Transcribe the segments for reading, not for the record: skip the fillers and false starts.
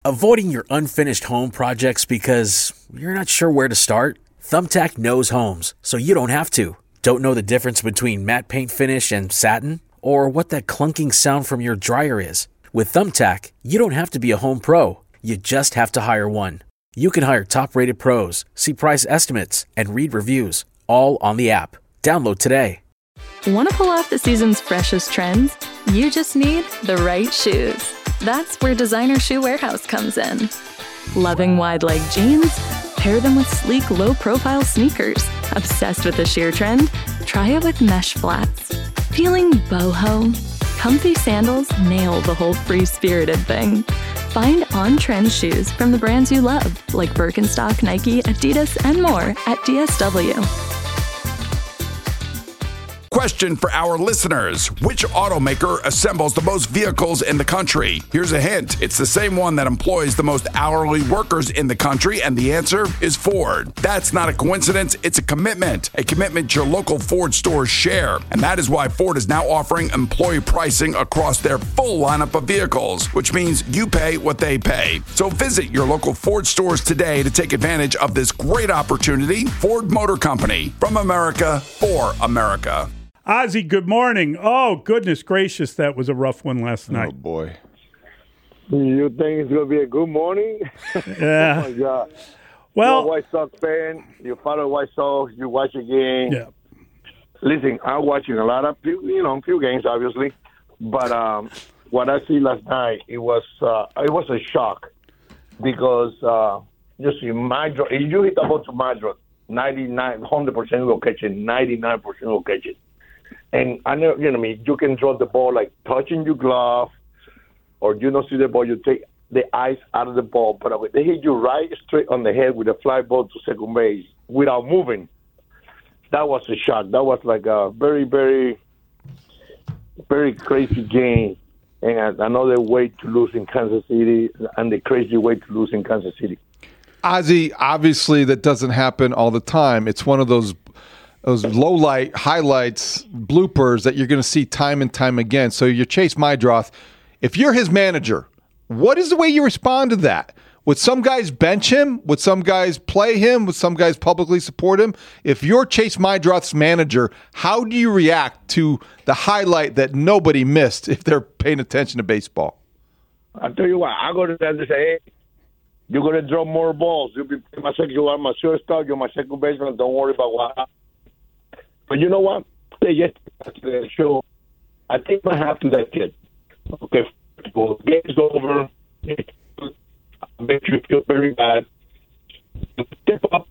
Avoiding your unfinished home projects because you're not sure where to start? Thumbtack knows homes, so you don't have to. Don't know the difference between matte paint finish and satin? Or what that clunking sound from your dryer is? With Thumbtack, you don't have to be a home pro. You just have to hire one. You can hire top-rated pros, see price estimates, and read reviews, all on the app. Download today. Want to pull off the season's freshest trends? You just need the right shoes. That's where Designer Shoe Warehouse comes in. Loving wide-leg jeans? Pair them with sleek, low-profile sneakers. Obsessed with the sheer trend? Try it with mesh flats. Feeling boho? Comfy sandals nail the whole free-spirited thing. Find on-trend shoes from the brands you love, like Birkenstock, Nike, Adidas, and more at DSW. Question for our listeners. Which automaker assembles the most vehicles in the country? Here's a hint. It's the same one that employs the most hourly workers in the country, and the answer is Ford. That's not a coincidence. It's a commitment your local Ford stores share. And that is why Ford is now offering employee pricing across their full lineup of vehicles, which means you pay what they pay. So visit your local Ford stores today to take advantage of this great opportunity. Ford Motor Company, from America, for America. Ozzy, good morning. Oh, goodness gracious, that was a rough one last night. Oh, boy. You think it's going to be a good morning? Yeah. Oh, my God. Well, you're a White Sox fan. You follow White Sox. You watch a game. Yeah. Listen, I'm watching a lot of few games, obviously. But what I see last night, it was a shock because you see, if you hit the ball to Madrid, 100% will catch it. 99% will catch it. And I know, you can drop the ball like touching your glove, or you don't see the ball, you take the eyes out of the ball. But if they hit you right straight on the head with a fly ball to second base without moving, that was a shock. That was like a very, very, very crazy game. And another way to lose in Kansas City, and the crazy way to lose in Kansas City. Ozzy, obviously that doesn't happen all the time. It's one of those low light highlights, bloopers that you're going to see time and time again. So you're Chase Meidroth. If you're his manager, what is the way you respond to that? Would some guys bench him? Would some guys play him? Would some guys publicly support him? If you're Chase Meidroth's manager, how do you react to the highlight that nobody missed if they're paying attention to baseball? I'll tell you what, I go to them and say, hey, you're going to draw more balls. You'll be you are my shortstop, you're my second baseman. Don't worry about what. But you know what? Yesterday show, I think I have to that kid. Okay, well, game's over. Make you feel very bad. Step up.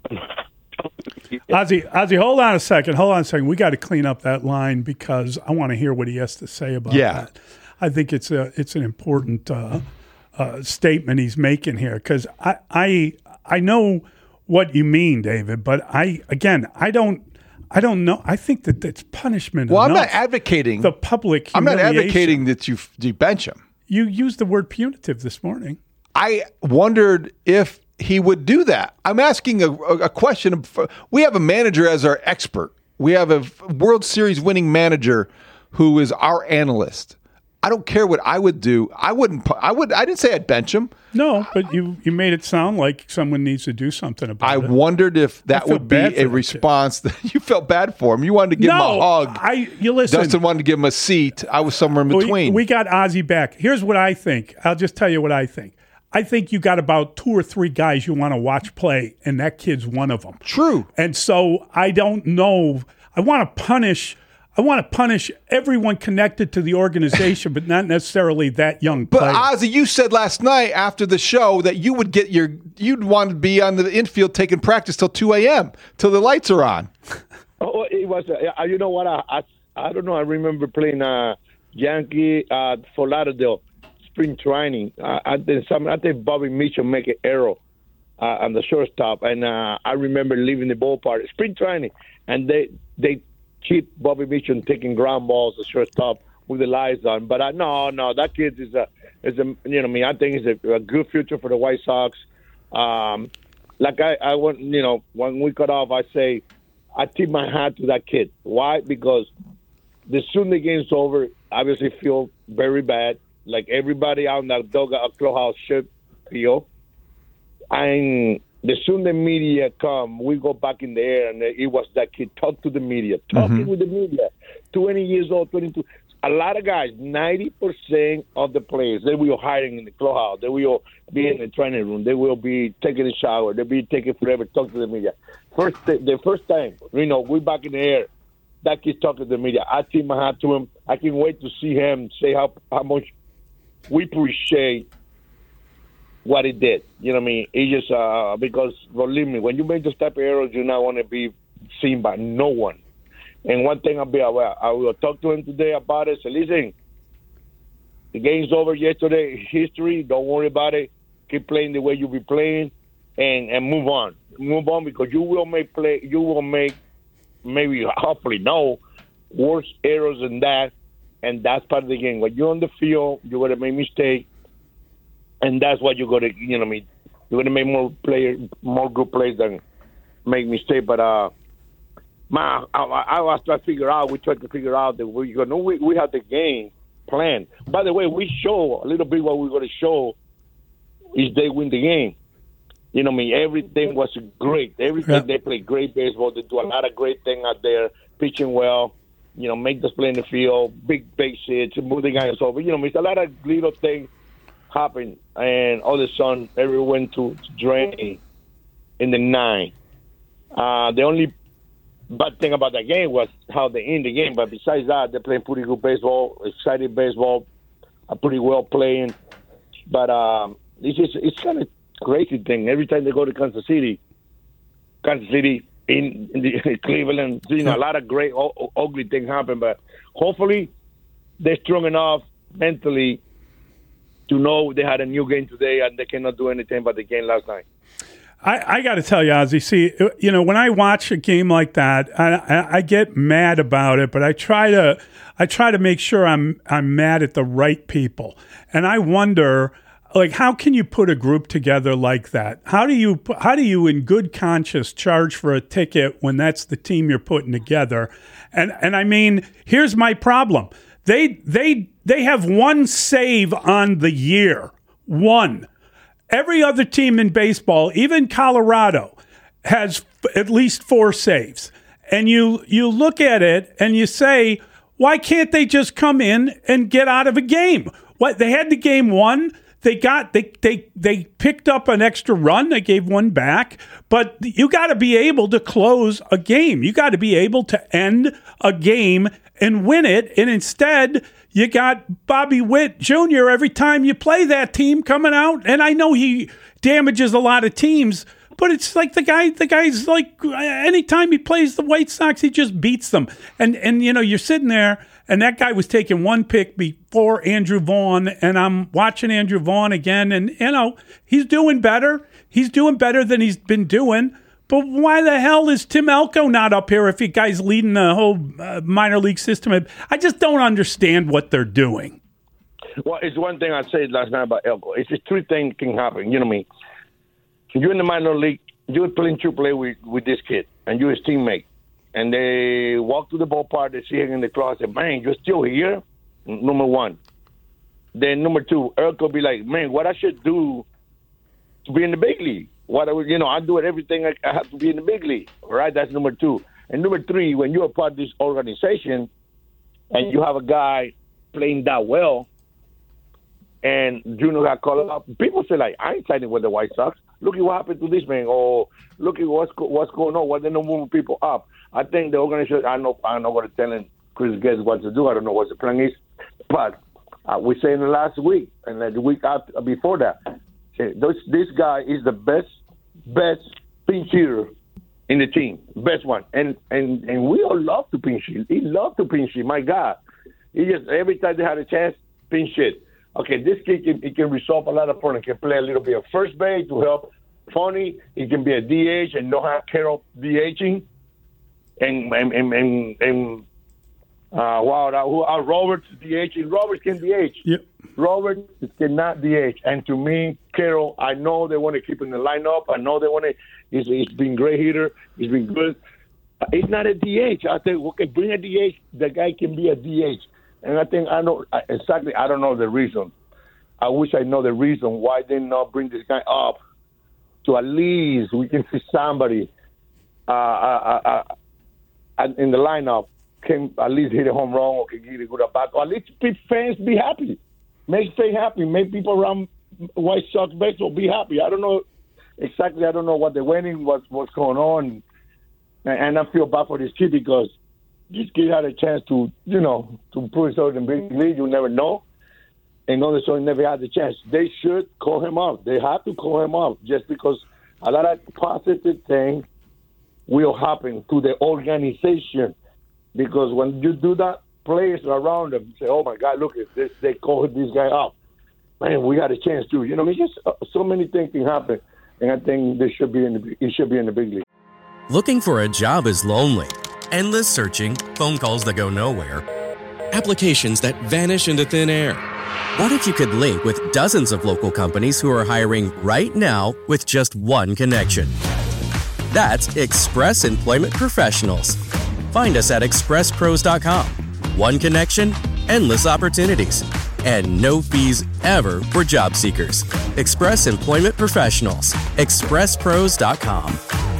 Ozzy, hold on a second. We got to clean up that line because I want to hear what he has to say about that. I think it's an important statement he's making here because I know what you mean, David, but I don't know. I think that it's punishment. Well, enough. I'm not advocating the public humiliation. I'm not advocating that you bench him. You used the word punitive this morning. I wondered if he would do that. I'm asking a question. We have a manager as our expert. We have a World Series winning manager who is our analyst. I don't care what I would do. I didn't say I'd bench him. No, but you made it sound like someone needs to do something about it. I wondered if that would be a response that you felt bad for him. You wanted to give him a hug. You listen. Dustin wanted to give him a seat. I was somewhere in between. We got Ozzy back. Here's what I think. I'll just tell you what I think. I think you got about 2 or 3 guys you want to watch play, and that kid's one of them. True. And so I don't know. I want to punish everyone connected to the organization, but not necessarily that young player. But Ozzy, you said last night after the show that you would you'd want to be on the infield taking practice till 2 a.m. till the lights are on. Oh, it was. You know what? I don't know. I remember playing Yankee for Lauderdale spring training. I think Bobby Mitchell make an arrow on the shortstop, and I remember leaving the ballpark spring training, and they keep Bobby Mitchell taking ground balls at shortstop with the lights on. But no, that kid is a I think it's a good future for the White Sox. Like I want, when we cut off, I say I tip my hat to that kid. Why? Because the soon the game's over, obviously feel very bad. Like everybody out in that dugout clubhouse should. field. And the soon the media come, we go back in the air, and it was that kid talk to the media, talking with the media, 20 years old, 22. A lot of guys, 90% of the players, they will hiding in the clubhouse. They will be in the training room. They will be taking a shower. They'll be taking forever to talk to the media. The first time, we back in the air, that kid talking to the media. I tip my hat to him. I can't wait to see him say how much we appreciate what he did. You know what I mean? It's just because, believe me, when you make those type of errors, you not want to be seen by no one. And one thing I will talk to him today about it. Say, listen, the game's over yesterday. History. Don't worry about it. Keep playing the way you be playing, and move on. Move on, because you will make maybe, hopefully, no worse errors than that. And that's part of the game. When you're on the field, you're going to make mistakes. And that's what you're going to, you're going to make more good plays than make mistakes. But, I was trying to figure out, we tried to figure out that we have the game planned. By the way, we show a little bit what we're going to show is they win the game. You know what I mean? Everything was great. Everything, they play great baseball. They do a lot of great things out there, pitching well, make this play in the field, big base hits, move the guys over. It's a lot of little things happen, and all of a sudden, everyone went to drain in the 9. The only bad thing about that game was how they end the game. But besides that, they're playing pretty good baseball, exciting baseball, pretty well playing. But it's kind of crazy thing. Every time they go to Kansas City in Cleveland, a lot of great ugly things happen. But hopefully they're strong enough mentally to know they had a new game today and they cannot do anything but the game last night. I got to tell you, Ozzie, see, when I watch a game like that, I get mad about it, but I try to make sure I'm mad at the right people. And I wonder, how can you put a group together like that? How do you in good conscience charge for a ticket when that's the team you're putting together? And I mean, here's my problem. They have one save on the year. One. Every other team in baseball, even Colorado, has at least 4 saves. And you look at it and you say, why can't they just come in and get out of a game? What they had the game won. They picked up an extra run. They gave one back. But you got to be able to close a game. You got to be able to end a game and win it. And instead, you got Bobby Witt Jr. every time you play that team coming out. And I know he damages a lot of teams, but it's like the guy's like, anytime he plays the White Sox, he just beats them. And you're sitting there, and that guy was taking one pick before Andrew Vaughn, and I'm watching Andrew Vaughn again, and, he's doing better. He's doing better than he's been doing. But why the hell is Tim Elko not up here if you guys leading the whole minor league system? I just don't understand what they're doing. Well, it's one thing I said last night about Elko. It's just 3 things can happen. You know what I mean? You're in the minor league, you're playing AAA with this kid, and you're his teammate. And they walk to the ballpark, they see him in the closet. Man, you're still here? Number 1. Then number 2, Elko be like, man, what I should do to be in the big league? I do everything I have to be in the big league, right? That's number 2. And number 3, when you're a part of this organization and you have a guy playing that well and Junior got called up, people say, I ain't signing with the White Sox. Look at what happened to this man. Or look at what's going on. Why they're not moving people up? I think the organization, I'm not going to tell Chris Getz what to do. I don't know what the plan is. But we said in the last week and the week after, before that, this guy is the best pinch hitter in the team, best one, and we all love to pinch hit. He loved to pinch hit. My God, he just every time they had a chance, pinch hit. Okay, this kid can resolve a lot of problems. He can play a little bit of first base to help Funny. He can be a DH and not have Carroll DHing, and Roberts DHing. Roberts can DH. Yep. Robert cannot DH. And to me, Carroll, I know they want to keep him in the lineup. I know they want to. He's been a great hitter. He's been good. He's not a DH. I think, okay, bring a DH. The guy can be a DH. And I think I don't know the reason. I wish I know the reason why they not bring this guy up to at least we can see somebody in the lineup can at least hit a home run or can get a good at bat, or at least fans be happy. Make fans happy. Make people around White Sox baseball be happy. I don't know exactly. I don't know what the winning what's going on, and I feel bad for this kid because this kid had a chance to prove himself in the big league. You never know. And on the show, he never had the chance. They should call him up. They have to call him up just because a lot of positive things will happen to the organization. Because when you do that, players around them say, "Oh my God, look at this! They called this guy up. Man, we got a chance too." Just so many things can happen, and I think he should be in the big league. Looking for a job is lonely. Endless searching, phone calls that go nowhere, applications that vanish into thin air. What if you could link with dozens of local companies who are hiring right now with just one connection? That's Express Employment Professionals. Find us at expresspros.com. One connection, endless opportunities, and no fees ever for job seekers. Express Employment Professionals. expresspros.com.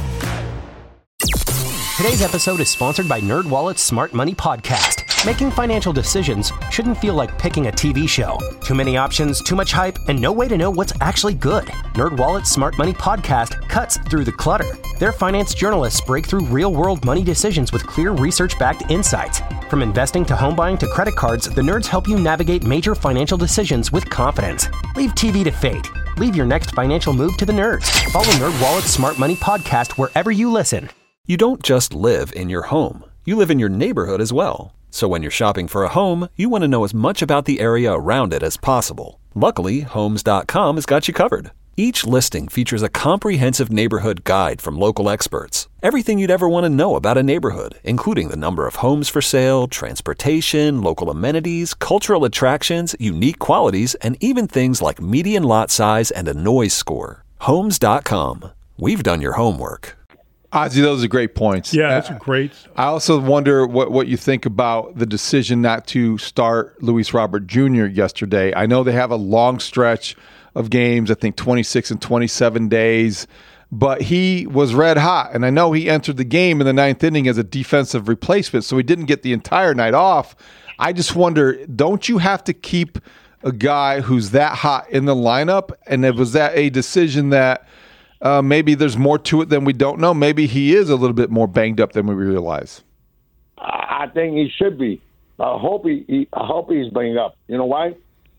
Today's episode is sponsored by NerdWallet's Smart Money Podcast. Making financial decisions shouldn't feel like picking a TV show. Too many options, too much hype, and no way to know what's actually good. NerdWallet's Smart Money Podcast cuts through the clutter. Their finance journalists break through real-world money decisions with clear research-backed insights. From investing to home buying to credit cards, the nerds help you navigate major financial decisions with confidence. Leave TV to fate. Leave your next financial move to the nerds. Follow NerdWallet's Smart Money Podcast wherever you listen. You don't just live in your home. You live in your neighborhood as well. So when you're shopping for a home, you want to know as much about the area around it as possible. Luckily, Homes.com has got you covered. Each listing features a comprehensive neighborhood guide from local experts. Everything you'd ever want to know about a neighborhood, including the number of homes for sale, transportation, local amenities, cultural attractions, unique qualities, and even things like median lot size and a noise score. Homes.com. We've done your homework. Ozzie, those are great points. Yeah, that's a great. I also wonder what you think about the decision not to start Luis Robert Jr. yesterday. I know they have a long stretch of games, I think 26 and 27 days, but he was red hot. And I know he entered the game in the ninth inning as a defensive replacement, so he didn't get the entire night off. I just wonder, don't you have to keep a guy who's that hot in the lineup? And was that a decision that maybe there's more to it than we don't know? Maybe he is a little bit more banged up than we realize. I think he should be. I hope he's banged up. You know why?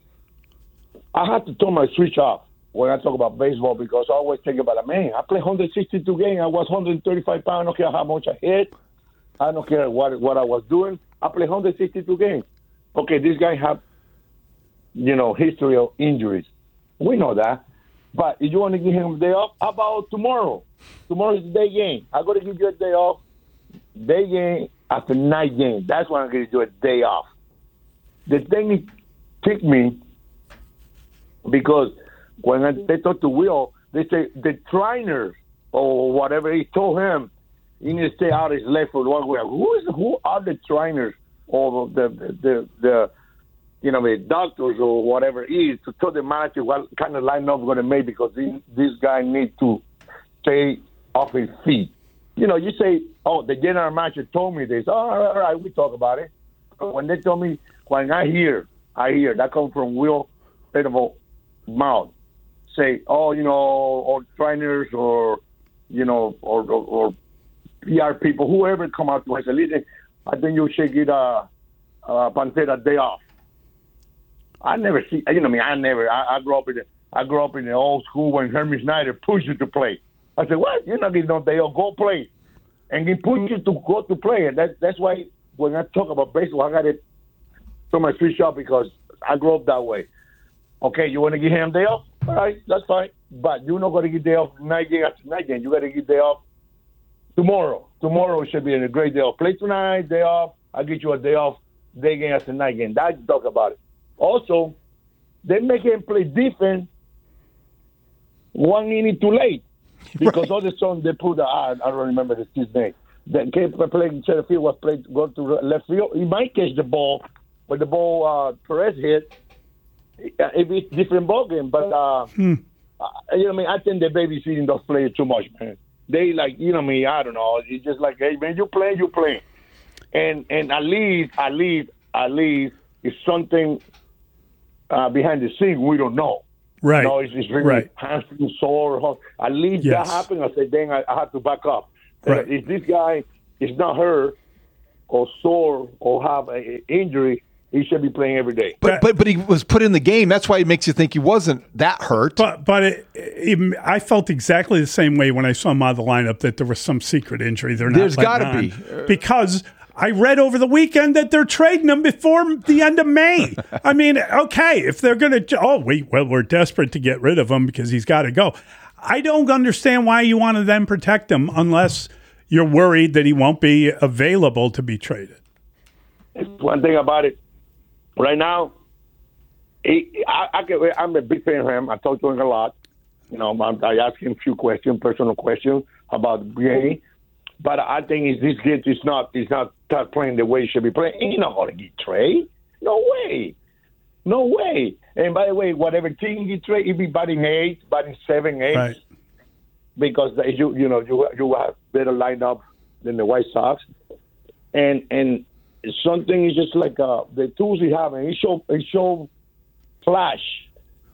I have to turn my switch off when I talk about baseball because I always think about it. Man, I played 162 games. I was 135 pounds. I don't care how much I hit. I don't care what I was doing. I played 162 games. Okay, this guy have, history of injuries. We know that. But if you want to give him a day off, how about tomorrow? Tomorrow is the day game. I'm going to give you a day off. Day game after night game. That's why I'm going to do a day off. The thing ticked me because when they talk to Will, they say the trainers or whatever, he told him he needs to stay out his left foot one way. Who are the trainers or the doctors or whatever it is to tell the manager what kind of lineup we're going to make because this guy needs to stay off his feet. You say, oh, the general manager told me this. Oh, all right, we talk about it. But when they tell me, when I hear that comes from Will Peterman's mouth, say, oh, or trainers or PR people, whoever come out to us and listen, I think you should get Pantera day off. I never see. I grew up in the old school when Herman Schneider pushed you to play. I said, what? You're not getting no day off. Go play, and he pushed you to go to play. And that's why when I talk about baseball, I got to turn my switch off because I grew up that way. Okay, you want to give him day off? All right, that's fine. But you're not going to get day off night game after night game. You got to get day off tomorrow. Tomorrow should be a great day off. Play tonight, day off. I'll get you a day off, day game after night game. That's talk about it. Also, they make him play defense 1 inning too late because all the song they put, I don't remember his name. The kid playing center field was go to left field. He might catch the ball, but the ball Perez hit. if it's different ballgame. But you know what I mean. I think they're babysitting those players too much, man. They like, you know what I mean. I don't know. It's just like, hey man, you play, and at least it's something behind the scenes we don't know. Right. No, it's really hamstring sore. At least that happened. I said, dang, I have to back up. Right. If this guy is not hurt or sore or have an injury, he should be playing every day. But he was put in the game. That's why it makes you think he wasn't that hurt. But I felt exactly the same way when I saw him out of the lineup, that there was some secret injury. There's got to be. Because I read over the weekend that they're trading him before the end of May. I mean, okay, if they're going to, we're desperate to get rid of him because he's got to go. I don't understand why you want to then protect him unless you're worried that he won't be available to be traded. One thing about it, right now, I'm a big fan of him. I talk to him a lot. You know, I ask him a few questions, personal questions about the game. But I think this kid is not playing the way he should be playing. He's not going to get traded. No way. And by the way, whatever team he trade, he'll be batting 8, batting 7, 8. Right. Because you have better lineup than the White Sox. And something is just like the tools he have, and he show flash.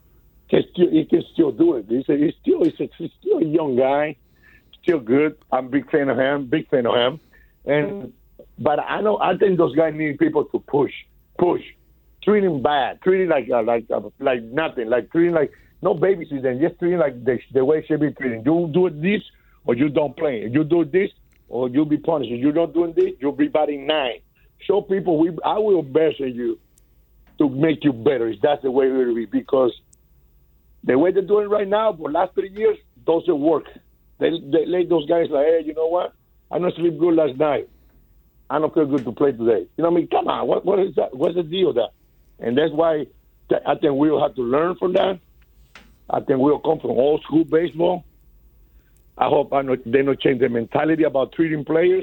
He can still do it. He's still a young guy. Still good. I'm a big fan of him. But I think those guys need people to push, treat him bad, treat him like nothing, like treating like no babysitting, just treating like the way it should be treated. You do this or you don't play. If you do this or you'll be punished. If you're not doing this, you'll be batting 9. Show people I will measure you to make you better. That's the way it will be, because the way they're doing right now for the last 3 years doesn't work. They let those guys like, hey, you know what? I don't sleep good last night. I don't feel good to play today. You know what I mean? Come on, what is that? What's the deal with that? And that's why I think we'll have to learn from that. I think we'll come from old school baseball. I hope they don't change their mentality about treating players.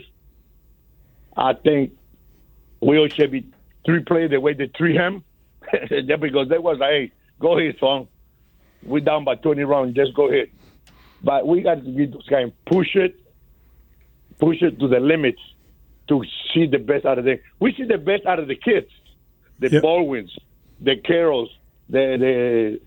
I think we all should be treat players the way they treat him. Because they was like, hey, go ahead, son. We're down by 20 runs. Just go ahead. But we got to get those guys and push it to the limits to see the best out of them. We see the best out of the kids, the Baldwins, the Carrolls, the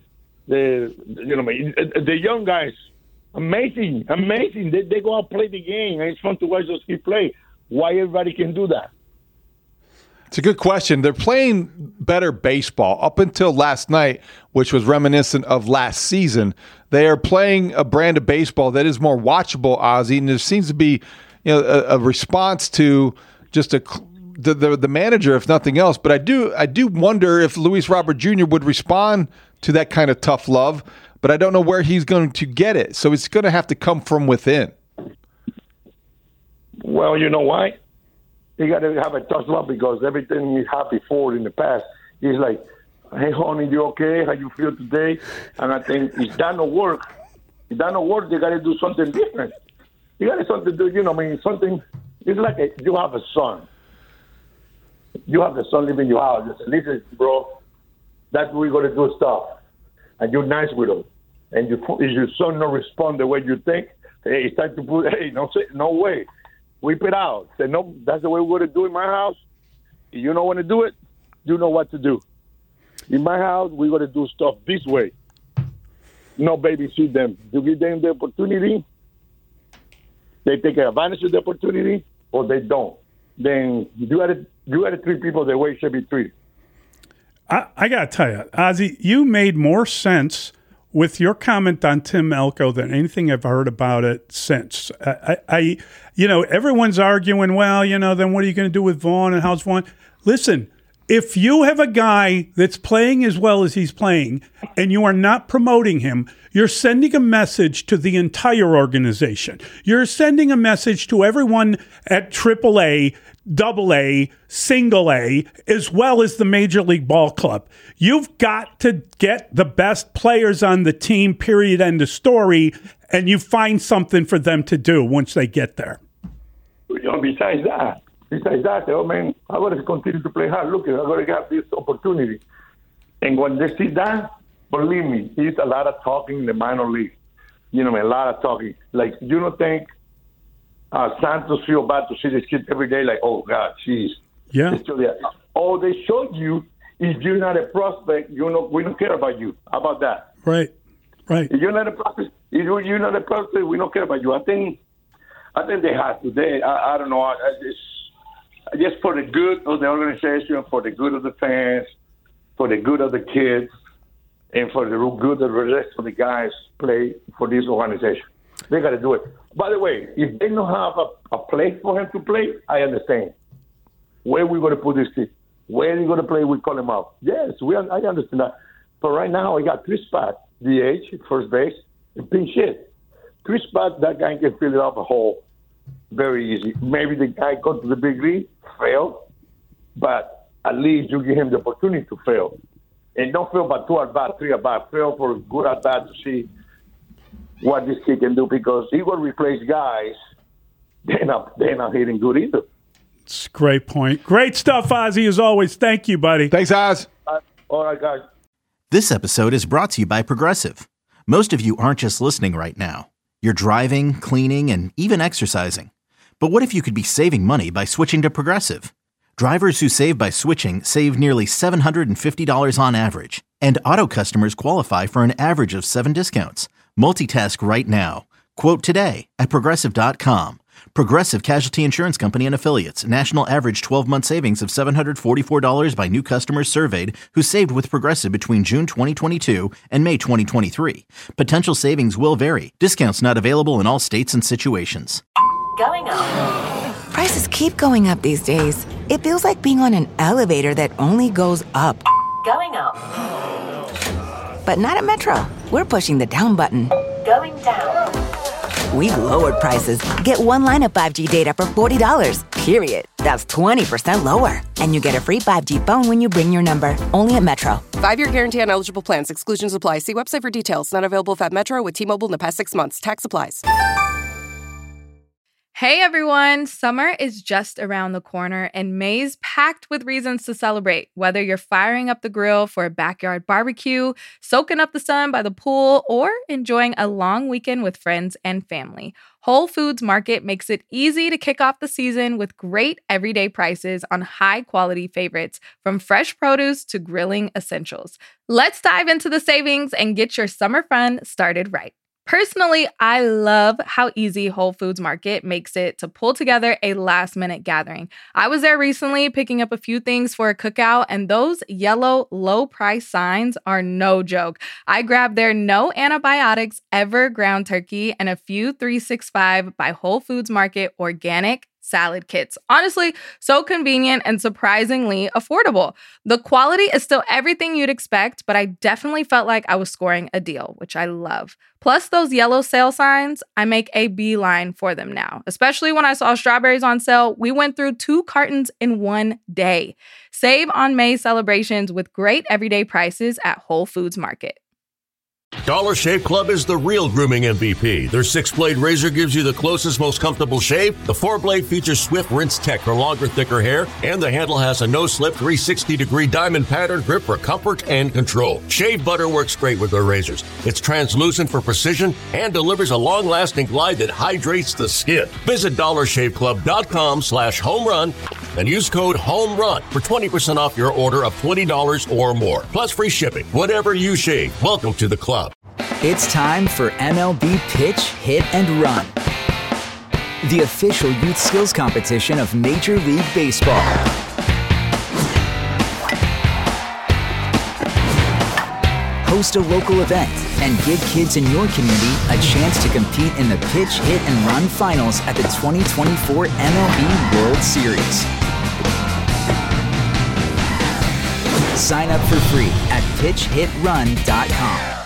young guys. Amazing. They go out and play the game, and it's fun to watch those kids play. Why everybody can do that? It's a good question. They're playing better baseball up until last night, which was reminiscent of last season. They are playing a brand of baseball that is more watchable, Ozzie, and there seems to be a response to just the manager, if nothing else. But I do wonder if Luis Robert Jr. would respond to that kind of tough love, but I don't know where he's going to get it. So it's going to have to come from within. Well, you know why? You got to have a tough love, because everything you had before in the past is like, hey, honey, you okay? How you feel today? And I think if that don't work, you got to do something different. You got to something to do, something. It's like you have a son. You have the son living in your house. You say, listen, bro, that's what we're going to do stuff. And you're nice with him. And if your son don't respond the way you think, hey, it's time to put, hey, no way. Whip it out. Say, no, that's the way we're going to do it in my house. If you don't want to do it, you know what to do. In my house, we're going to do stuff this way. No babysit them. You give them the opportunity, they take advantage of the opportunity, or they don't. Then you got to treat people the way it should be treated. I got to tell you, Ozzie, you made more sense with your comment on Tim Elko than anything I've heard about it since. Everyone's arguing, then what are you going to do with Vaughn and how's Vaughn? Listen, if you have a guy that's playing as well as he's playing and you are not promoting him, you're sending a message to the entire organization. You're sending a message to everyone at AAA, AA, single A, as well as the Major League Ball Club. You've got to get the best players on the team, period, end of story, and you find something for them to do once they get there. Besides that, oh man, I got to continue to play hard. Look, I got to have this opportunity. And when they see that, believe me, it's a lot of talking in the minor league. A lot of talking. Like, you don't think Santos feel bad to see this kid every day, like, oh, God, jeez. Yeah. Oh, they showed you if you're not a prospect, we don't care about you. How about that? Right. If you're not a prospect, we don't care about you. I think they have to. I don't know. Just for the good of the organization, for the good of the fans, for the good of the kids, and for the good of the rest of the guys play for this organization. They got to do it. By the way, if they don't have a place for him to play, I understand. Where are we going to put this kid? Where are you going to play? We call him out. Yes, I understand that. But right now, we got Chris Pat, DH, first base, and pinch hit. Chris Pat, that guy can fill it up a hole very easy. Maybe the guy got to the big league, failed, but at least you give him the opportunity to fail. And don't fail by 2 at bat, 3 at bat. Fail for a good at bat to see what this kid can do, because he will replace guys. They're not hitting good either. It's a great point. Great stuff, Ozzie, as always. Thank you, buddy. Thanks, Oz. All right, guys. This episode is brought to you by Progressive. Most of you aren't just listening right now. You're driving, cleaning, and even exercising. But what if you could be saving money by switching to Progressive? Drivers who save by switching save nearly $750 on average. And auto customers qualify for an average of 7 discounts. Multitask right now. Quote today at Progressive.com. Progressive Casualty Insurance Company and Affiliates. National average 12-month savings of $744 by new customers surveyed who saved with Progressive between June 2022 and May 2023. Potential savings will vary. Discounts not available in all states and situations. Going up. Prices keep going up these days. It feels like being on an elevator that only goes up. Going up. But not at Metro. We're pushing the down button. Going down. We've lowered prices. Get one line of 5G data for $40, period. That's 20% lower. And you get a free 5G phone when you bring your number. Only at Metro. 5-year guarantee on eligible plans. Exclusions apply. See website for details. Not available at Metro with T-Mobile in the past 6 months. Tax applies. Hey everyone, summer is just around the corner and May's packed with reasons to celebrate. Whether you're firing up the grill for a backyard barbecue, soaking up the sun by the pool, or enjoying a long weekend with friends and family, Whole Foods Market makes it easy to kick off the season with great everyday prices on high-quality favorites, from fresh produce to grilling essentials. Let's dive into the savings and get your summer fun started right. Personally, I love how easy Whole Foods Market makes it to pull together a last-minute gathering. I was there recently picking up a few things for a cookout, and those yellow low-price signs are no joke. I grabbed their no antibiotics ever ground turkey and a few 365 by Whole Foods Market organic salad kits. Honestly, so convenient and surprisingly affordable. The quality is still everything you'd expect, but I definitely felt like I was scoring a deal, which I love. Plus those yellow sale signs, I make a beeline for them now. Especially when I saw strawberries on sale, we went through 2 cartons in one day. Save on May celebrations with great everyday prices at Whole Foods Market. Dollar Shave Club is the real grooming MVP. Their 6-blade razor gives you the closest, most comfortable shave. The 4-blade features Swift Rinse Tech for longer, thicker hair, and the handle has a no-slip 360-degree diamond pattern grip for comfort and control. Shave butter works great with their razors. It's translucent for precision and delivers a long-lasting glide that hydrates the skin. Visit DollarShaveClub.com/homerun and use code HOMERUN for 20% off your order of $20 or more, plus free shipping. Whatever you shave, welcome to the club. It's time for MLB Pitch, Hit, and Run, the official youth skills competition of Major League Baseball. Host a local event and give kids in your community a chance to compete in the Pitch, Hit, and Run finals at the 2024 MLB World Series. Sign up for free at pitchhitrun.com.